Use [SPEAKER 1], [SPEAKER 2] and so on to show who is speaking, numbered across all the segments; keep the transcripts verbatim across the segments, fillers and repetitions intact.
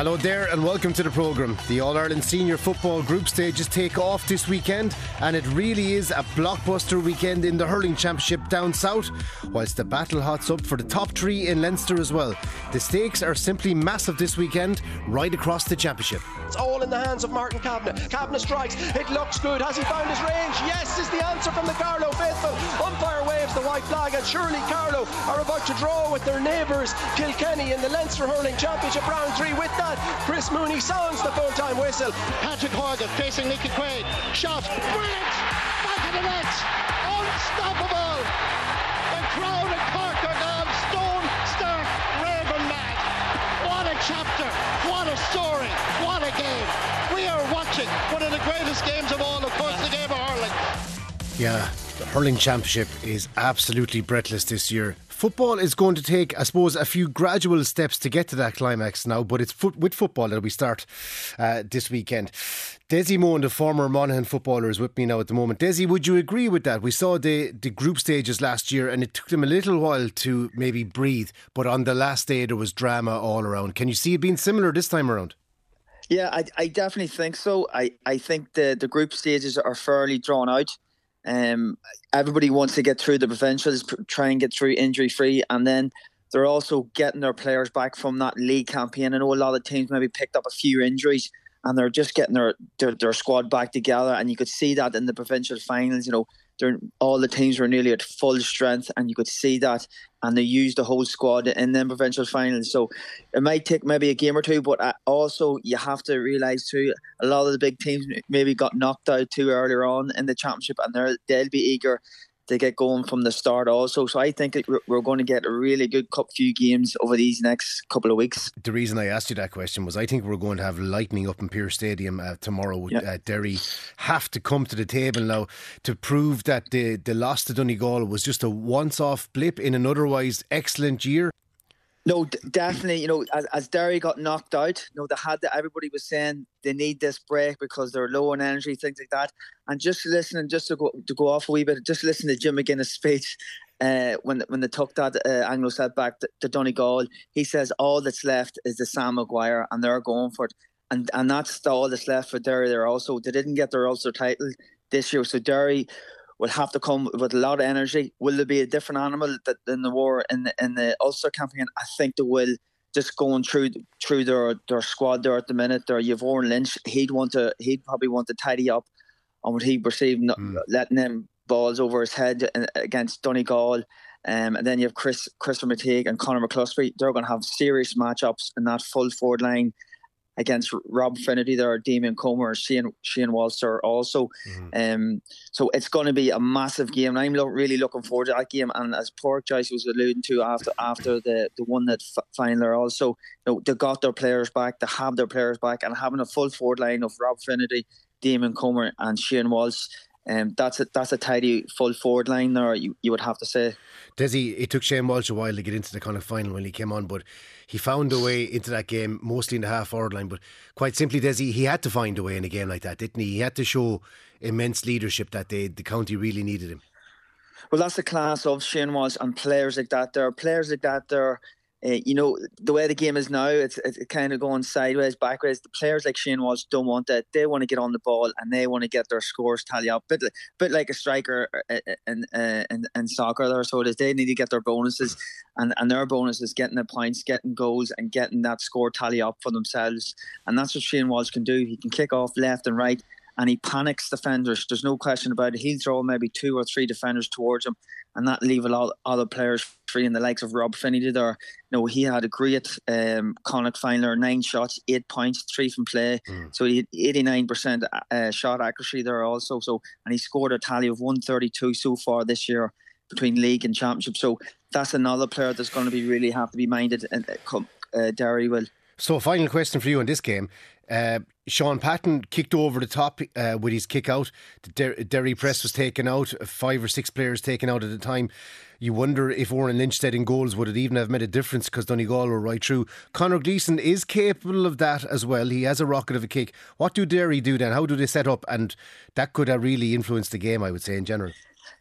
[SPEAKER 1] Hello there and welcome to the programme. The All-Ireland Senior Football Group stages take off this weekend, and it really is a blockbuster weekend in the Hurling Championship down south, whilst the battle hots up for the top three in Leinster as well. The stakes are simply massive this weekend right across the championship.
[SPEAKER 2] It's all in the hands of Martin Kavanagh. Kavanagh strikes, it looks good. Has he found his range? Yes is the answer from the Carlow faithful. Umpire waves the white flag, and surely Carlow are about to draw with their neighbours Kilkenny in the Leinster Hurling Championship round three. With that, Chris Mooney sounds the full-time whistle.
[SPEAKER 3] Patrick Horgan facing Nicky Quaid. Shot. Brilliant. Back of the net. Unstoppable. The crowd in Cork are gone stone stark raving mad. What a chapter. What a story. What a game. We are watching one of the greatest games of all, of course, the game of hurling.
[SPEAKER 1] Yeah, the Hurling Championship is absolutely breathless this year. Football is going to take, I suppose, a few gradual steps to get to that climax now, but it's foot- with football that we start uh, this weekend. Desi Mohan, the former Monaghan footballer, is with me now at the moment. Desi, would you agree with that? We saw the, the group stages last year and it took them a little while to maybe breathe, but on the last day there was drama all around. Can you see it being similar this time around?
[SPEAKER 4] Yeah, I, I definitely think so. I, I think the, the group stages are fairly drawn out. Um, everybody wants to get through the provincials, try and get through injury free, and then they're also getting their players back from that league campaign. I know a lot of teams maybe picked up a few injuries and they're just getting their, their, their squad back together, and you could see that in the provincial finals. You know, all the teams were nearly at full strength, and you could see that, and they used the whole squad in the provincial finals. So it might take maybe a game or two, but also you have to realise too, a lot of the big teams maybe got knocked out too earlier on in the championship, and they're, they'll be eager to get going from the start also. So I think we're going to get a really good cup few games over these next couple of weeks.
[SPEAKER 1] The reason I asked you that question was I think we're going to have lightning up in Pearse Stadium uh, tomorrow.
[SPEAKER 4] Yeah.
[SPEAKER 1] uh, Derry have to come to the table now to prove that the, the loss to Donegal was just a once-off blip in an otherwise excellent year.
[SPEAKER 4] No, d- definitely. You know, as, as Derry got knocked out, you know, they had to, everybody was saying they need this break because they're low on energy, things like that. And just listening, just to go to go off a wee bit, just listen to Jim McGuinness' speech uh, when when they took that uh, Anglo setback to, to Donegal. He says all that's left is the Sam Maguire, and they're going for it. And and that's all that's left for Derry. There also, they didn't get their Ulster title this year, so Derry will have to come with a lot of energy. Will there be a different animal that in the war in the, in the Ulster campaign? I think they will. Just going through through their, their squad there at the minute. There, you've Owen Lynch. He'd want to. He'd probably want to tidy up on what he perceived, mm. letting them balls over his head against Donegal. Um, and then you have Chris Christopher McTeague and Conor McCluskey. They're going to have serious matchups in that full forward line against Rob Finnerty there, Damien Comer, Shane Shane Walster also. Mm. Um, so it's going to be a massive game. I'm lo- really looking forward to that game. And as Pork Joyce was alluding to after after the, the one that f- final, also, you know, they got their players back, they have their players back, and having a full forward line of Rob Finnerty, Damien Comer, and Shane Walsh. Um, that's a that's a tidy full forward line there, you, you would have to say.
[SPEAKER 1] Desi, it took Shane Walsh a while to get into the kind of final when he came on, but he found a way into that game, mostly in the half forward line. But quite simply, Desi, he had to find a way in a game like that, didn't he? He had to show immense leadership that they, the county really needed him.
[SPEAKER 4] Well, that's the class of Shane Walsh and players like that. There are players like that there. Uh, you know, the way the game is now, it's, it's kind of going sideways, backwards. The players like Shane Walsh don't want that. They want to get on the ball and they want to get their scores tally up. Bit, bit like a striker in, in, in, in soccer there. So it is, they need to get their bonuses, and, and their bonus is getting the points, getting goals, and getting that score tally up for themselves. And that's what Shane Walsh can do. He can kick off left and right, and he panics defenders. There's no question about it. He'll throw maybe two or three defenders towards him, and that leave a lot of other players free. In the likes of Rob Finney there, you know, he had a great um, Connacht final, nine shots, eight points, three from play. Mm. So he had eighty-nine percent uh, shot accuracy there also. So, and he scored a tally of one thirty-two so far this year between league and championship. So that's another player that's going to be really have to be minded. And uh, uh, Derry will.
[SPEAKER 1] So, final question for you on this game. Uh, Sean Patton kicked over the top uh, with his kick out. The Der- Derry press was taken out, five or six players taken out at the time. You wonder if Oren Lynch setting goals would it even have made a difference, because Donegal were right through. Conor Gleeson is capable of that as well. He has a rocket of a kick. What do Derry do then? How do they set up? And that could have really influenced the game, I would say, in general.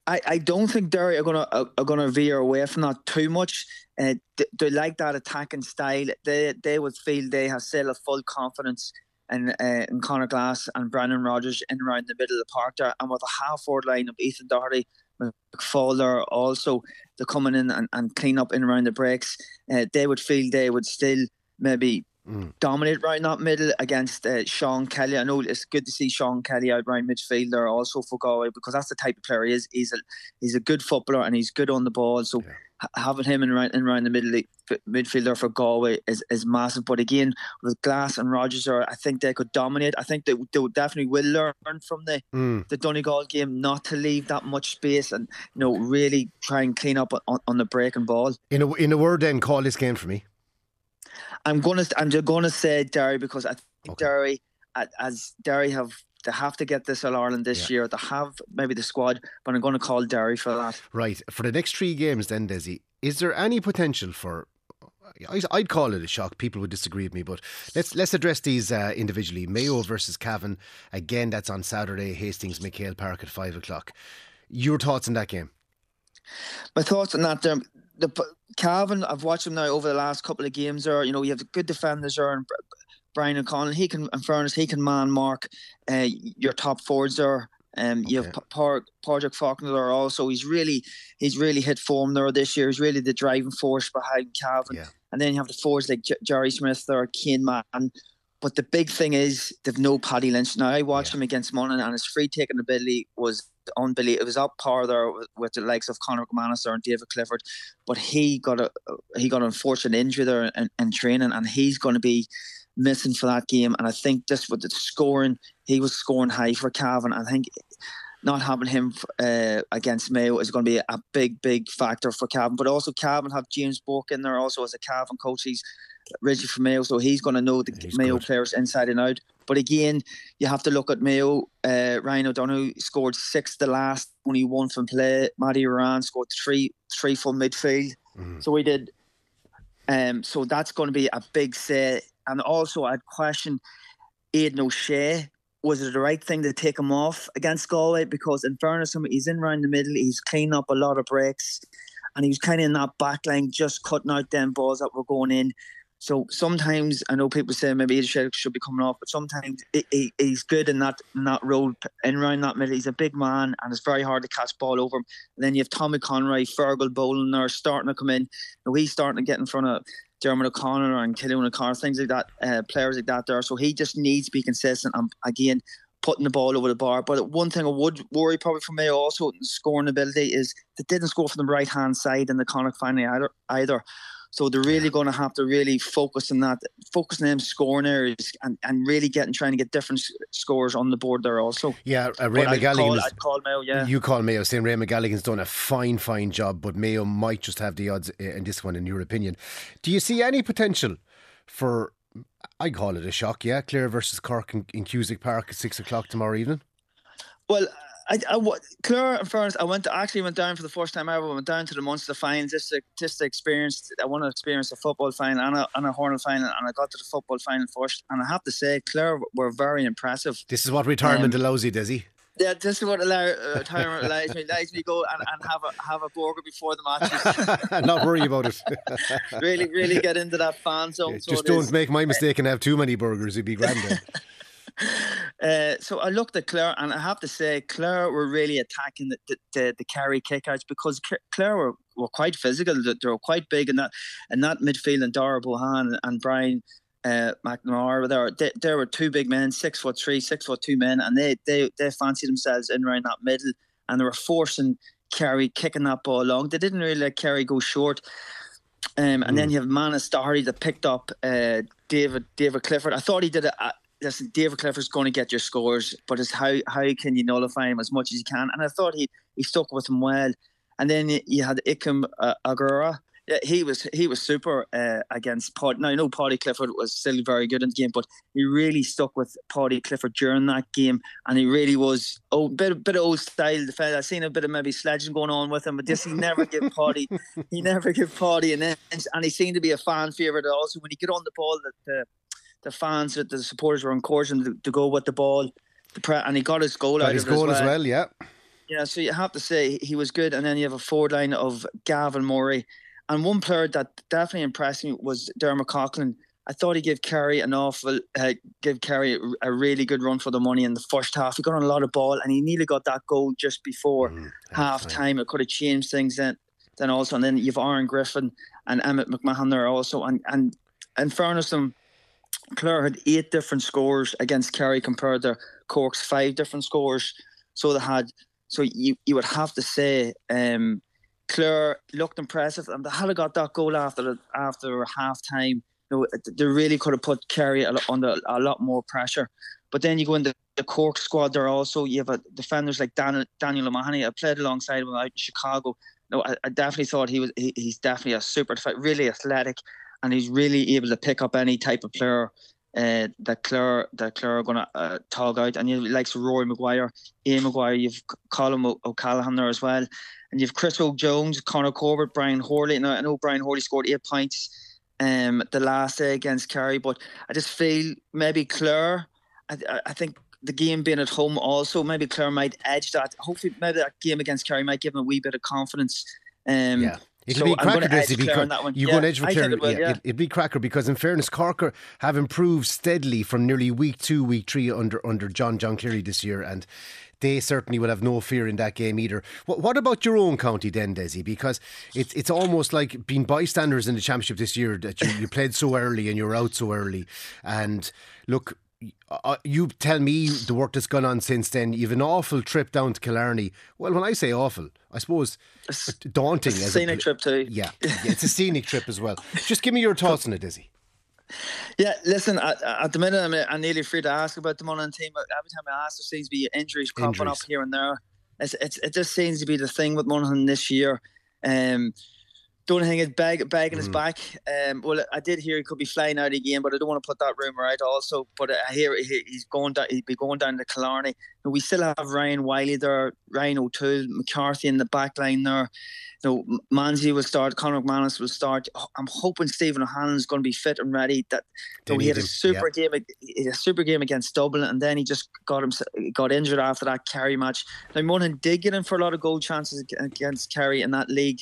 [SPEAKER 4] I, I don't think Derry are going to are, are going to veer away from that too much. Uh, they, they like that attacking style. They they would feel they have still a full confidence in, uh, in Conor Glass and Brandon Rodgers in around the middle of the park there, and with a half forward line of Ethan Doherty, McFowler also, they're coming in and, and clean up in around the breaks. Uh, they would feel they would still maybe mm. dominate right in that middle against uh, Sean Kelly. I know it's good to see Sean Kelly out around midfield there also for Galway, because that's the type of player he is. He's a he's a good footballer and he's good on the ball. So yeah. ha- having him in around, in around the middle midfielder for Galway is, is massive. But again, with Glass and Rodgers there, I think they could dominate. I think they, they definitely will learn from the mm. the Donegal game not to leave that much space and, you know, really try and clean up on, on the breaking ball.
[SPEAKER 1] In a, in a word then, call this game for me.
[SPEAKER 4] I'm gonna I'm just gonna say Derry, because I think okay. Derry, as Derry have they have to get this All Ireland this yeah. year. They have maybe the squad, but I'm going to call Derry for that.
[SPEAKER 1] Right, for the next three games then, Desi, is there any potential for? I'd call it a shock. People would disagree with me, but let's let's address these uh, individually. Mayo versus Cavan, again, that's on Saturday. Hastings, McHale Park at five o'clock. Your thoughts on that game?
[SPEAKER 4] My thoughts on that, um, the Cavan, I've watched them now over the last couple of games. There, you know, you have good defenders there, and Brian O'Connell, he can, in fairness, he can man mark uh, your top forwards there. Um, you okay. have Par- Padraig Faulkner there also. He's really, he's really hit form there this year. He's really the driving force behind Cavan. Yeah. And then you have the forwards like J- Jerry Smith there, Kane Mann. But the big thing is they've no Paddy Lynch. Now I watched yeah. him against Monaghan, and his free taking ability was unbelievable. It was up par there with, with the likes of Conor McManus there and David Clifford, but he got a he got an unfortunate injury there in, in training, and he's going to be missing for that game. And I think just with the scoring, he was scoring high for Cavan. I think not having him uh, against Mayo is going to be a big, big factor for Cavan. But also Cavan have James Bourke in there also as a Cavan coach. He's originally from Mayo, so he's going to know the he's Mayo good. players inside and out. But again, you have to look at Mayo. Uh, Ryan O'Donoghue scored six the last, only one from play. Matty Moran scored three, three from midfield. Mm. So we did. Um, so that's going to be a big say. And also, I'd question Aidan O'Shea. Was it the right thing to take him off against Galway? Because in fairness, he's in around the middle. He's cleaning up a lot of breaks, and he was kind of in that back line, just cutting out them balls that were going in. So sometimes, I know people say maybe Aidan should be coming off, but sometimes it, it, he's good in that in that role, in around that middle. He's a big man, and it's very hard to catch ball over him. And then you have Tommy Conroy, Fergal Boland there starting to come in. Now he's starting to get in front of Dermot O'Connor and Killian O'Connor, things like that, uh, players like that there. So he just needs to be consistent and, again, putting the ball over the bar. But one thing I would worry probably for Mayo also, scoring ability, is they didn't score from the right-hand side in the Connacht final either. either. So they're really going to have to really focus on that, focus on them scoring areas and, and really getting, trying to get different scores on the board there also.
[SPEAKER 1] Yeah, uh, Ray McGalligan. I'd
[SPEAKER 4] call, I'd call Mayo, yeah.
[SPEAKER 1] You call Mayo, saying Ray McGalligan's done a fine, fine job, but Mayo might just have the odds in this one, in your opinion. Do you see any potential for, I call it a shock, yeah, Clare versus Cork in, in Cusack Park at six o'clock tomorrow evening?
[SPEAKER 4] Well, I, I, Clare, in fairness, I went to, actually went down for the first time ever. I went down to the Munster finals just to, just to experience. I want to experience a football final and a, and a hurling final, and I got to the football final first. And I have to say, Clare were very impressive.
[SPEAKER 1] This is what retirement um, allows you, Desi.
[SPEAKER 4] Yeah, this is what allow, uh, retirement allows me. Allows me to go and, and have a have a burger before the matches.
[SPEAKER 1] Not worry about it.
[SPEAKER 4] really, really get into that fan zone.
[SPEAKER 1] Yeah,
[SPEAKER 4] so
[SPEAKER 1] just don't is. make my mistake and have too many burgers. It'd be grand.
[SPEAKER 4] Uh, so I looked at Clare, and I have to say Clare were really attacking the the, the, the Kerry kickouts, because Clare were, were quite physical. They were quite big in that in that midfield, and Dara Bohan and Brian uh, McNamara there. They, they were two big men, six foot three, six foot two men, and they they they fancied themselves in around that middle, and they were forcing Kerry kicking that ball along. They didn't really let Kerry go short. Um, and mm. then you have Manus Doherty that picked up uh, David David Clifford. I thought he did a, a Listen, David Clifford's going to get your scores, but it's how how can you nullify him as much as you can? And I thought he, he stuck with him well. And then you had Ikem uh, Agura. Yeah, he was he was super uh, against Pod. Now I know Paddy Clifford was still very good in the game, but he really stuck with Paddy Clifford during that game, and he really was oh bit bit of old style defence. I seen a bit of maybe sledging going on with him, but this he never give Paddy he never give Paddy an inch, and he seemed to be a fan favourite also. When he get on the ball, that the the fans, the supporters were encouraging him to, to go with the ball, the pre- and he got his goal
[SPEAKER 1] got
[SPEAKER 4] out
[SPEAKER 1] his
[SPEAKER 4] of it
[SPEAKER 1] goal
[SPEAKER 4] as well.
[SPEAKER 1] as well, yeah.
[SPEAKER 4] Yeah, so you have to say he was good. And then you have a forward line of Gavin Murray. And one player that definitely impressed me was Dermot Coughlin. I thought he gave Kerry an awful, uh, gave Kerry a really good run for the money in the first half. He got on a lot of ball and he nearly got that goal just before mm, half time. It could have changed things then, then also. And then you've Aaron Griffin and Emmett McMahon there also. And, and in fairness, them, Clare had eight different scores against Kerry compared to Cork's five different scores. So they had, so you, you would have to say, um, Clare looked impressive, and they had got that goal after after half time. You know, they really could have put Kerry under a lot more pressure. But then you go into the Cork squad there also. You have a defenders like Daniel, Daniel O'Mahony. I played alongside him out in Chicago. No, I, I definitely thought he was. He, he's definitely a super, really athletic, and he's really able to pick up any type of player uh, that Clare that Clare are going to uh, tog out. And you have like Rory Maguire, Ian Maguire. You've Colin O'Callaghan there as well. And you've Chris O'Jones, Conor Corbett, Brian Horley. And I know Brian Horley scored eight points um, the last day against Kerry, but I just feel maybe Clare, I, I think the game being at home also, maybe Clare might edge that. Hopefully, maybe that game against Kerry might give them a wee bit of confidence. Um,
[SPEAKER 1] yeah. It'll
[SPEAKER 4] so
[SPEAKER 1] be
[SPEAKER 4] I'm
[SPEAKER 1] cracker,
[SPEAKER 4] going to edge
[SPEAKER 1] Clare
[SPEAKER 4] on that one.
[SPEAKER 1] You're
[SPEAKER 4] yeah,
[SPEAKER 1] going to edge for Clare.
[SPEAKER 4] It will,
[SPEAKER 1] yeah,
[SPEAKER 4] yeah.
[SPEAKER 1] It, it'd be cracker because, in fairness, Cork have improved steadily from nearly week two, week three under under John John Cleary this year, and they certainly will have no fear in that game either. What, what about your own county then, Desi? Because it's it's almost like being bystanders in the championship this year, that you, you played so early and you were out so early. And look, uh, you tell me the work that's gone on since then. You've an awful trip down to Killarney. Well, when I say awful, I suppose it's daunting.
[SPEAKER 4] It's a
[SPEAKER 1] as
[SPEAKER 4] scenic
[SPEAKER 1] a,
[SPEAKER 4] trip too.
[SPEAKER 1] Yeah, yeah, it's a scenic trip as well. Just give me your thoughts on it, Desi.
[SPEAKER 4] Yeah, listen, at, at the minute I'm, I'm nearly free to ask about the Monaghan team. Every time I ask, there seems to be injuries cropping
[SPEAKER 1] Injuries.
[SPEAKER 4] up here and there. It's, it's, it just seems to be the thing with Monaghan this year. Um, don't think it's bag, bagging mm. his back. Um, well, I did hear he could be flying out again, but I don't want to put that rumour out also. But I hear he, he's going down, he'd be going down to Killarney. And we still have Ryan Wiley there, Ryan O'Toole, McCarthy in the back line there. You know, Manzi will start, Conor McManus will start. I'm hoping Stephen O'Hannon's going to be fit and ready. That you know, he had a super yeah. game, he had a super game against Dublin, and then he just got him got injured after that Kerry match. Now Monaghan did get in for a lot of goal chances against Kerry in that league,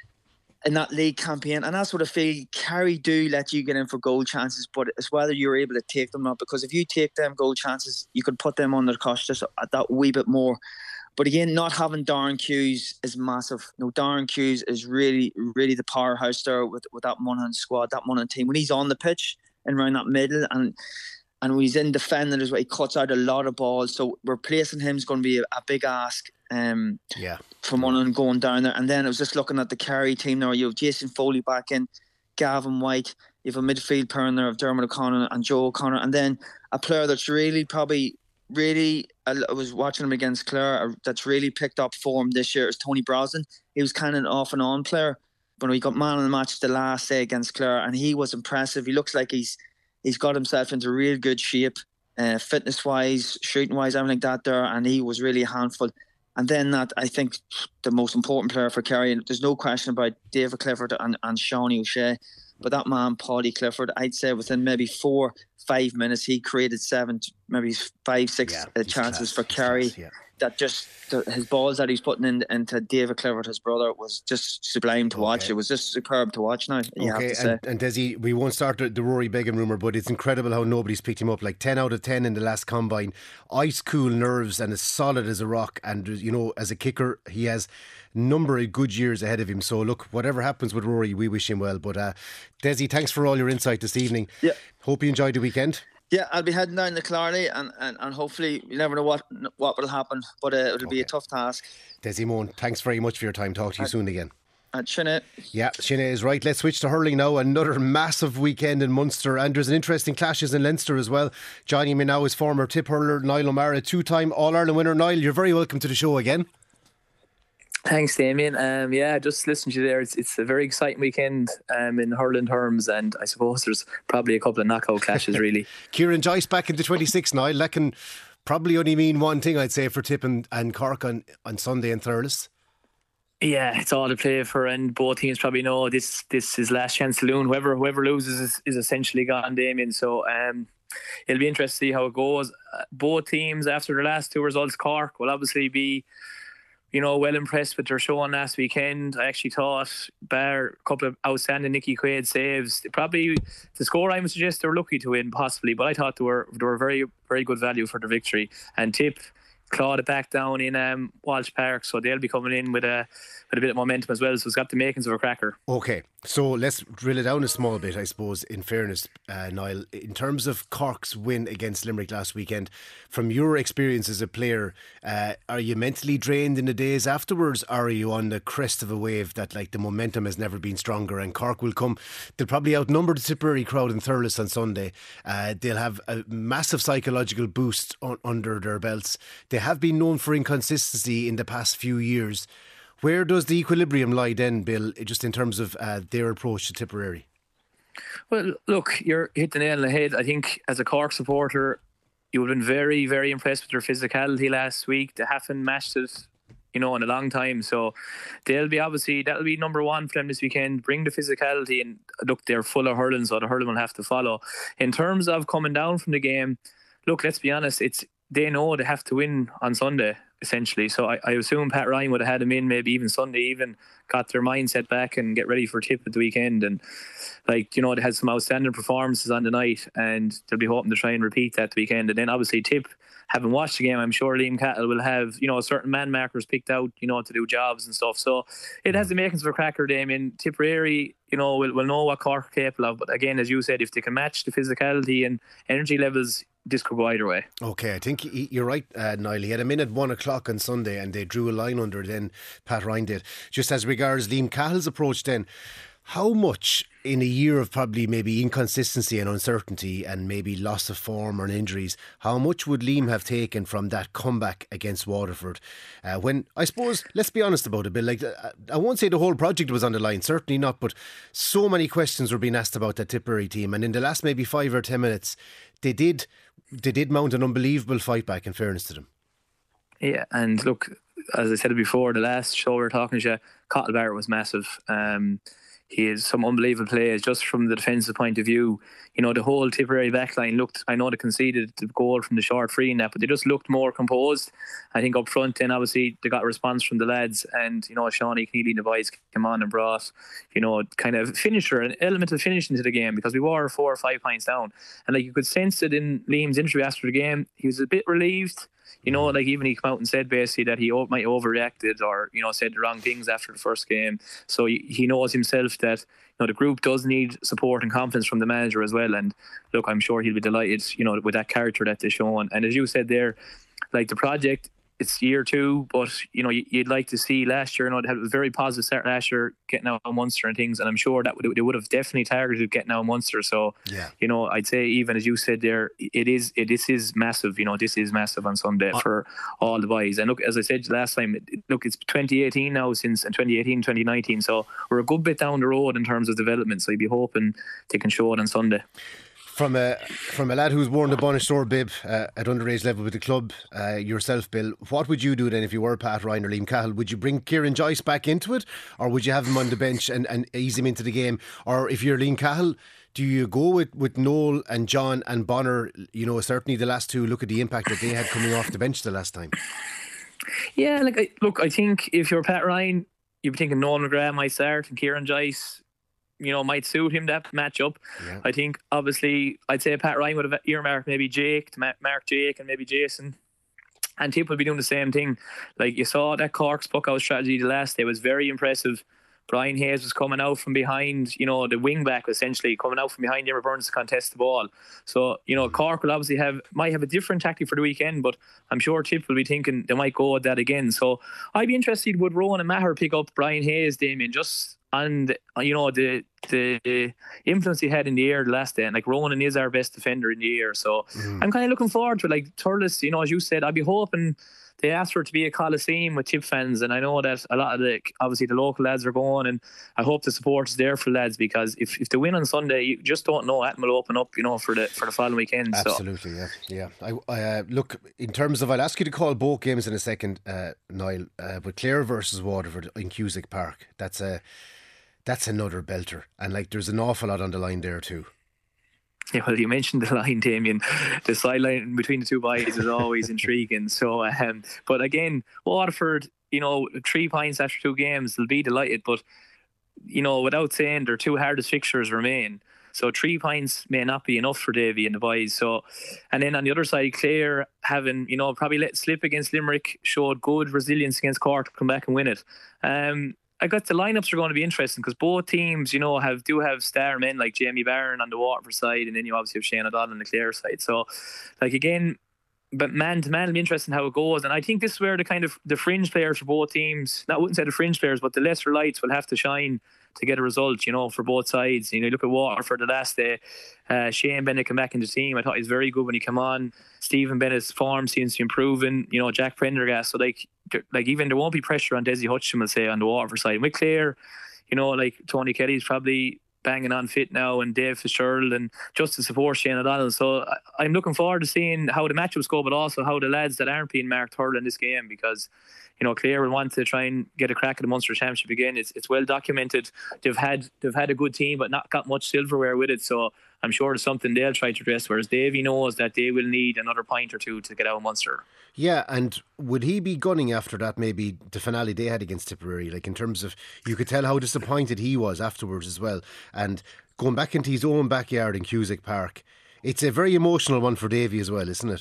[SPEAKER 4] in that league campaign, and that's what I feel. Kerry do let you get in for goal chances, but it's whether you're able to take them or not. Because if you take them goal chances, you could put them under the cost just that wee bit more. But again, not having Darren Hughes is massive. You know, Darren Hughes is really, really the powerhouse there with, with that Monaghan squad, that Monaghan team. When he's on the pitch and around that middle, and and when he's in defending as well, he cuts out a lot of balls. So replacing him is going to be a, a big ask um,
[SPEAKER 1] yeah.
[SPEAKER 4] for Monaghan going down there. And then I was just looking at the Kerry team there. You have Jason Foley back in, Gavin White. You have a midfield pair in there of Dermot O'Connor and Joe O'Connor. And then a player that's really probably... Really, I was watching him against Clare. That's really picked up form this year is Tony Brosnan. He was kind of an off and on player, but he got man of the match the last day against Clare, and he was impressive. He looks like he's he's got himself into real good shape, uh, fitness wise, shooting wise, everything like that there, and he was really a handful. And then that I think the most important player for Kerry, and there's no question about David Clifford and, and Shawnee O'Shea. But that man, Paddy Clifford, I'd say within maybe four, five minutes, he created seven, maybe five, six yeah, uh, chances class, for Kerry. Yeah. That just, the, his balls that he's putting in, into David Clifford, his brother, was just sublime to okay. watch. It was just superb to watch now, you okay, have to say.
[SPEAKER 1] And, and Desi, we won't start the, the Rory Beggan rumour, but it's incredible how nobody's picked him up. Like ten out of ten in the last combine. Ice cool nerves and as solid as a rock. And, you know, as a kicker, he has number of good years ahead of him. So look, whatever happens with Rory, we wish him well. But uh, Desi, thanks for all your insight this evening.
[SPEAKER 4] Yeah.
[SPEAKER 1] Hope you enjoyed the weekend.
[SPEAKER 4] Yeah, I'll be heading down to Killarney, and, and, and hopefully you never know what what will happen, but uh, it'll okay. be a tough task.
[SPEAKER 1] Desi Moan, thanks very much for your time. Talk to you at, soon again.
[SPEAKER 4] At Sinead.
[SPEAKER 1] Yeah, Sinead is right. Let's switch to hurling now. Another massive weekend in Munster, and there's an interesting clashes in Leinster as well. Joining me now is former tip hurler Niall O'Mara, two-time All-Ireland winner. Niall, you're very welcome to the show again.
[SPEAKER 5] Thanks, Damien. Um, yeah, just listening to you there. It's, it's a very exciting weekend um, in hurling terms, and I suppose there's probably a couple of knockout clashes, really.
[SPEAKER 1] Kieran Joyce back into twenty-six, Niall. That can probably only mean one thing, I'd say, for Tip and, and Cork on, on Sunday and Thurles.
[SPEAKER 5] Yeah, it's all to play for, and both teams probably know this this is last chance saloon. Whoever whoever loses is, is essentially gone, Damien. So um, it'll be interesting to see how it goes. Uh, both teams, after the last two results, Cork will obviously be you know, well impressed with their showing last weekend. I actually thought, bar a couple of outstanding Nicky Quaid saves, probably the score I would suggest they were lucky to win, possibly, but I thought they were they were very, very good value for their victory. And Tip clawed it back down in um, Walsh Park, so they'll be coming in with a with a bit of momentum as well, so it's got the makings of a cracker.
[SPEAKER 1] Okay, so let's drill it down a small bit, I suppose, in fairness, uh, Niall. In terms of Cork's win against Limerick last weekend, from your experience as a player, uh, are you mentally drained in the days afterwards, or are you on the crest of a wave that, like, the momentum has never been stronger and Cork will come, they'll probably outnumber the Tipperary crowd in Thurles on Sunday. Uh, they'll have a massive psychological boost on, under their belts. They have been known for inconsistency in the past few years. Where does the equilibrium lie then, Bill, just in terms of uh, their approach to Tipperary?
[SPEAKER 5] Well, look, you're hit the nail on the head. I think as a Cork supporter, you would have been very, very impressed with their physicality last week. They haven't matched it, you know, in a long time. So they'll be obviously, that'll be number one for them this weekend. Bring the physicality, and look, they're full of hurling, so the hurling will have to follow. In terms of coming down from the game, look, let's be honest, it's they know they have to win on Sunday, essentially. So I, I assume Pat Ryan would have had them in maybe even Sunday, even got their mindset back and get ready for Tip at the weekend. And, like, you know, they had some outstanding performances on the night, and they'll be hoping to try and repeat that the weekend. And then obviously Tip, having watched the game, I'm sure Liam Cahill will have, you know, certain man markers picked out, you know, to do jobs and stuff. So it has the makings of a cracker, Damien. Tipperary, you know, will will know what Cork are capable of. But again, as you said, if they can match the physicality and energy levels, this could go either way.
[SPEAKER 1] Okay, I think you're right, uh, Niall. He had him in at one o'clock on Sunday and they drew a line under, then Pat Ryan did. Just as regards Liam Cahill's approach then, how much in a year of probably maybe inconsistency and uncertainty and maybe loss of form or injuries, how much would Liam have taken from that comeback against Waterford? Uh, when, I suppose, let's be honest about it, Bill, like, I won't say the whole project was on the line, certainly not, but so many questions were being asked about that Tipperary team, and in the last maybe five or ten minutes, they did they did mount an unbelievable fight back, in fairness to them.
[SPEAKER 5] Yeah, and look, as I said before, the last show we were talking to you, Cottle Barrett was massive. Um, he has some unbelievable plays just from the defensive point of view. You know, the whole Tipperary backline looked, I know they conceded the goal from the short free and that, but they just looked more composed. I think up front then obviously they got a response from the lads, and, you know, Shawnee Keely and the boys came on and brought, you know, kind of finisher, an element of finishing to the game, because we were four or five points down. And like you could sense it in Liam's interview after the game, he was a bit relieved. You know, like even he came out and said basically that he might overreacted or, you know, said the wrong things after the first game. So he knows himself that, you know, the group does need support and confidence from the manager as well. And look, I'm sure he'll be delighted, you know, with that character that they're showing. And as you said there, like the project, it's year two, but, you know, you'd like to see last year, you know, they had a very positive start last year, getting out on Munster and things, and I'm sure that they would have definitely targeted getting out on Munster. So, yeah. You know, I'd say even as you said there, it is, it, this is massive, you know, this is massive on Sunday uh, for all the boys. And look, as I said last time, look, it's twenty eighteen now since twenty eighteen, twenty nineteen, so we're a good bit down the road in terms of development, so you'd be hoping they can show it on Sunday.
[SPEAKER 1] From a from a lad who's worn the Bonnish Store bib uh, at underage level with the club, uh, yourself, Bill, what would you do then if you were Pat Ryan or Liam Cahill? Would you bring Kieran Joyce back into it, or would you have him on the bench and, and ease him into the game? Or if you're Liam Cahill, do you go with, with Noel and John and Bonner? You know, certainly the last two, look at the impact that they had coming off the bench the last time.
[SPEAKER 5] Yeah, like I, look, I think if you're Pat Ryan, you'd be thinking Noel McGrath might start and Kieran Joyce, you know, might suit him, that matchup. Yeah. I think obviously I'd say Pat Ryan would have earmarked maybe Jake to mark Jake and maybe Jason, and Tip would be doing the same thing. Like you saw that Cork's puck out strategy the last day was very impressive. Brian Hayes was coming out from behind, you know, the wing back essentially, coming out from behind Emma Burns to contest the ball. So, you know, Cork will obviously have, might have a different tactic for the weekend, but I'm sure Tip will be thinking they might go at that again. So I'd be interested, would Rowan and Maher pick up Brian Hayes, Damien, just and you know the the influence he had in the air the last day, and like Ronan is our best defender in the air, so mm. I'm kind of looking forward to it. Like Thurles, you know, as you said, I'd be hoping they asked for it to be a Coliseum with Tip fans, and I know that a lot of the obviously the local lads are going, and I hope the support is there for lads, because if, if they win on Sunday, you just don't know, Atm will open up, you know, for the for the following weekend.
[SPEAKER 1] Absolutely,
[SPEAKER 5] so.
[SPEAKER 1] yeah, yeah. I, I uh, look, in terms of, I'll ask you to call both games in a second, uh, Niall, uh, but Clare versus Waterford in Cusack Park, that's a That's another belter, and like there's an awful lot on the line there too.
[SPEAKER 5] Yeah, well, you mentioned the line, Damien. The sideline between the two boys is always intriguing. So, um, but again, Waterford, you know, three points after two games, they'll be delighted. But, you know, without saying, their two hardest fixtures remain. So three points may not be enough for Davy and the boys. So, and then on the other side, Clare, having, you know, probably let slip against Limerick, showed good resilience against Cork to come back and win it. Um, I got the lineups are going to be interesting because both teams, you know, have do have star men like Jamie Barron on the Waterford side, and then you obviously have Shane O'Donnell on the Clare side. So, like again, but man to man, it'll be interesting how it goes. And I think this is where the kind of the fringe players for both teams, not I wouldn't say the fringe players, but the lesser lights will have to shine to get a result, you know, for both sides. You know, look at Waterford the last day. Uh, Shane Bennett came back in the team. I thought he was very good when he came on. Stephen Bennett's form seems to be improving. You know, Jack Prendergast. So like, like even there won't be pressure on Desi Hutchinson, we'll say, on the Waterford side. And with Clare, you know, like Tony Kelly's probably banging on fit now, and Dave Fitzgerald, and just to support Shane O'Donnell. So I'm looking forward to seeing how the matchups go, but also how the lads that aren't being marked hurl in this game, because, you know, Clare will want to try and get a crack at the Munster Championship again. It's it's well documented. They've had they've had a good team, but not got much silverware with it. So I'm sure it's something they'll try to address. Whereas Davy knows that they will need another point or two to get out of Munster.
[SPEAKER 1] Yeah, and would he be gunning after that? Maybe the finale they had against Tipperary, like in terms of, you could tell how disappointed he was afterwards as well. And going back into his own backyard in Cusack Park, it's a very emotional one for Davy as well, isn't it?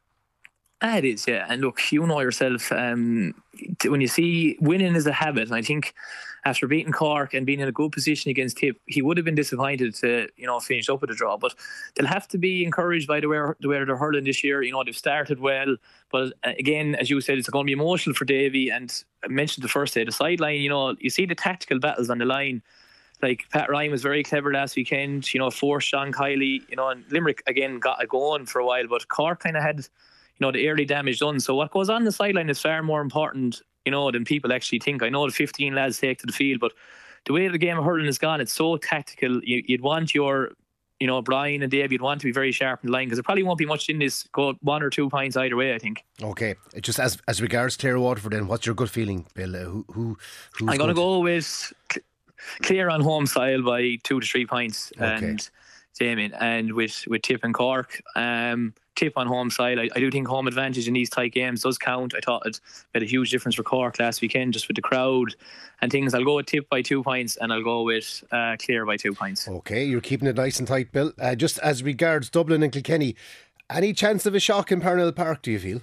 [SPEAKER 5] Ah, it is, yeah. And look, you know yourself, um, when you see winning is a habit, and I think after beating Cork and being in a good position against Tip, he would have been disappointed to, you know, finish up with a draw. But they'll have to be encouraged by the way, the way they're hurling this year. You know, they've started well, but again, as you said, it's going to be emotional for Davy. And I mentioned the first day, the sideline, you know, you see the tactical battles on the line. Like Pat Ryan was very clever last weekend, you know, forced Sean Kiley, you know, and Limerick again got it going for a while, but Cork kind of had, you know, the early damage done. So what goes on the sideline is far more important, you know, than people actually think. I know the fifteen lads take to the field, but the way the game of hurling has gone, it's so tactical. You, you'd want your, you know, Brian and Dave, you'd want to be very sharp in the line, because there probably won't be much in this, go one or two points either way, I think.
[SPEAKER 1] Okay, just as as regards Clare Waterford, then, what's your gut feeling, Bill? Uh, who, who
[SPEAKER 5] I'm going to go with Clare on home style by two to three points. Okay. And Damien, and with, with Tip and Cork, um, Tip on home side, I, I do think home advantage in these tight games does count. I thought it made a huge difference for Cork last weekend, just with the crowd and things. I'll go with Tip by two points, and I'll go with uh, Clare by two points. Okay,
[SPEAKER 1] you're keeping it nice and tight, Bill. Uh, just as regards Dublin and Kilkenny, any chance of a shock in Parnell Park, do you feel?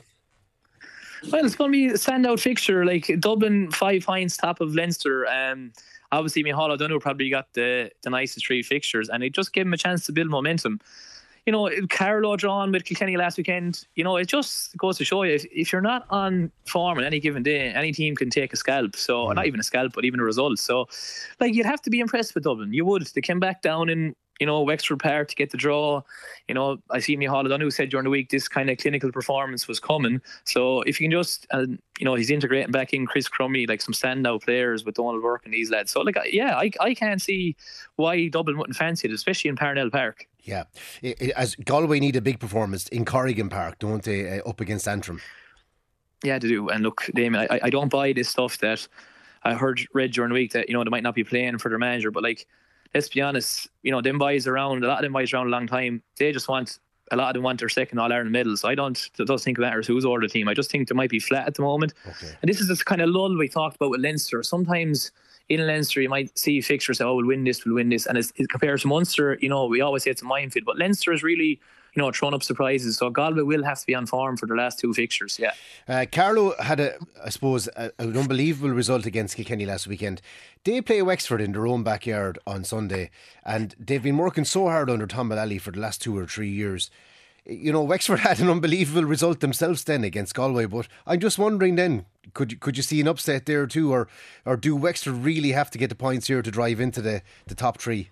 [SPEAKER 5] Well, it's going to be a standout fixture. Like Dublin, five points top of Leinster. Um, obviously, Micheál O'Donoghue probably got the, the nicest three fixtures, and it just gave him a chance to build momentum. You know, Carlow drawn with Kilkenny last weekend, you know, it just goes to show you, if, if you're not on form on any given day, any team can take a scalp. So, mm. not even a scalp, but even a result. So, like, you'd have to be impressed with Dublin. You would. They came back down in, you know, Wexford Park to get the draw. You know, I see Micheál O'Donoghue said during the week this kind of clinical performance was coming. So if you can just, uh, you know, he's integrating back in Chris Crummy, like some standout players with Donald Burke and these lads. So, like, yeah, I I can't see why Dublin wouldn't fancy it, especially in Parnell Park.
[SPEAKER 1] Yeah, it, it, as Galway need a big performance in Corrigan Park, don't they, uh, up against Antrim?
[SPEAKER 5] Yeah, they do. And look, Damien, I, I don't buy this stuff that I heard read during the week that, you know, they might not be playing for their manager, but like, let's be honest, you know, them boys around, a lot of them boys around a long time, they just want, a lot of them want their second All-Ireland medal. So I don't, it doesn't think it matters who's over the team. I just think they might be flat at the moment. Okay. And this is this kind of lull we talked about with Leinster. Sometimes in Leinster, you might see fixtures say, oh, we'll win this, we'll win this. And it's, it compared to Munster, you know, we always say it's a minefield. But Leinster is really, you know, thrown up surprises. So Galway will have to be on form for the last two fixtures, yeah.
[SPEAKER 1] Uh, Carlow had, a, I suppose, a, an unbelievable result against Kilkenny last weekend. They play Wexford in their own backyard on Sunday, and they've been working so hard under Tom Mullally for the last two or three years. You know, Wexford had an unbelievable result themselves then against Galway, but I'm just wondering then, could you, could you see an upset there too, or or do Wexford really have to get the points here to drive into the, the top three?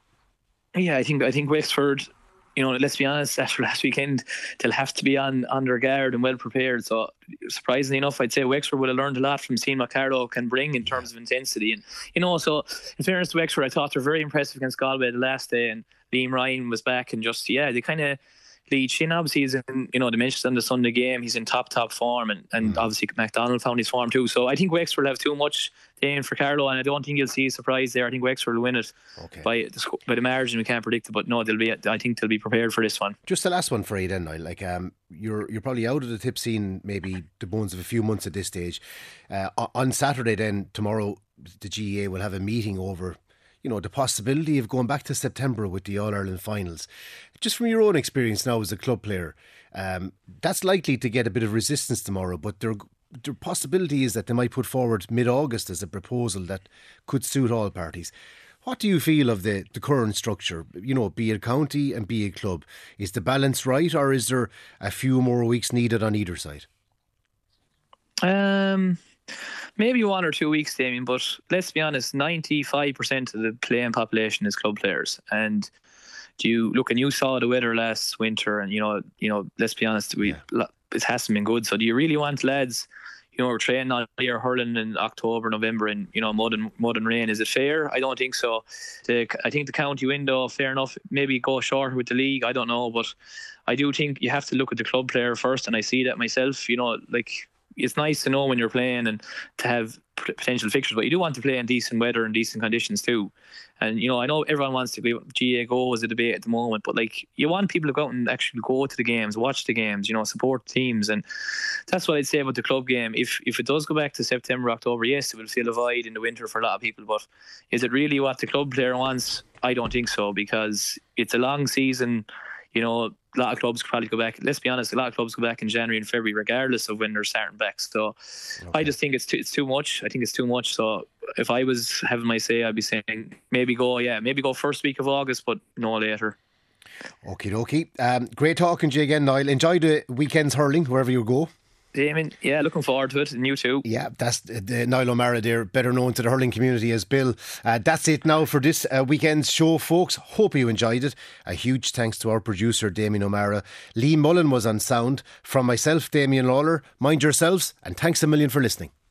[SPEAKER 5] Yeah, I think I think Wexford, you know, let's be honest, after last weekend, they'll have to be on, on their guard and well prepared. So, surprisingly enough, I'd say Wexford would have learned a lot from seeing what Carlow can bring in terms of intensity. And, you know, so in fairness to Wexford, I thought they were very impressive against Galway the last day, and Liam Ryan was back, and just, yeah, they kind of, Leach in. Obviously, he's in, you know, they mentioned in the Sunday game, he's in top, top form, and, and mm. obviously McDonald found his form too. So I think Wexford will have too much in for Carlow, and I don't think you'll see a surprise there. I think Wexford will win it okay. by, the, by the margin. We can't predict it, but no, they'll be. I think they'll be prepared for this one.
[SPEAKER 1] Just the last one for you then, Niall. Like, um, you're you're probably out of the tip scene, maybe the bones of a few months at this stage. Uh, on Saturday, then tomorrow, the G A A will have a meeting over, you know, the possibility of going back to September with the All-Ireland finals. Just from your own experience now as a club player, um, that's likely to get a bit of resistance tomorrow, but there, the possibility is that they might put forward mid-August as a proposal that could suit all parties. What do you feel of the, the current structure? You know, be it county and be it club. Is the balance right, or is there a few more weeks needed on either side?
[SPEAKER 5] Um... Maybe one or two weeks, Damien, but let's be honest, ninety-five percent of the playing population is club players. And do you look, and you saw the weather last winter, and you know, you know, let's be honest, we yeah. it hasn't been good. So do you really want lads, you know, we're training all year hurling in October, November, in, you know, mud and mud and rain? Is it fair? I don't think so. The, I think the county window, fair enough, maybe go shorter with the league. I don't know, but I do think you have to look at the club player first, and I see that myself. You know, like, it's nice to know when you're playing and to have potential fixtures, but you do want to play in decent weather and decent conditions too. And, you know, I know everyone wants to be G A A go as a debate at the moment, but like, you want people to go out and actually go to the games, watch the games, you know, support teams. And that's what I'd say about the club game. If if it does go back to September, October, yes, it will feel a void in the winter for a lot of people, but is it really what the club player wants? I don't think so, because it's a long season. You know, a lot of clubs could probably go back. Let's be honest, a lot of clubs go back in January and February, regardless of when they're starting back. So okay. I just think it's too, it's too much. I think it's too much. So if I was having my say, I'd be saying maybe go, yeah, maybe go first week of August, but no later.
[SPEAKER 1] Okie dokie. Um, great talking to you again, Niall. Enjoy the weekend's hurling, wherever you go.
[SPEAKER 5] Damien, yeah, looking forward to it, and you too.
[SPEAKER 1] Yeah, that's the Niall O'Meara there, better known to the hurling community as Bill. Uh, that's it now for this uh, weekend's show, folks. Hope you enjoyed it. A huge thanks to our producer, Damien O'Meara. Lee Mullen was on sound. From myself, Damien Lawler, mind yourselves, and thanks a million for listening.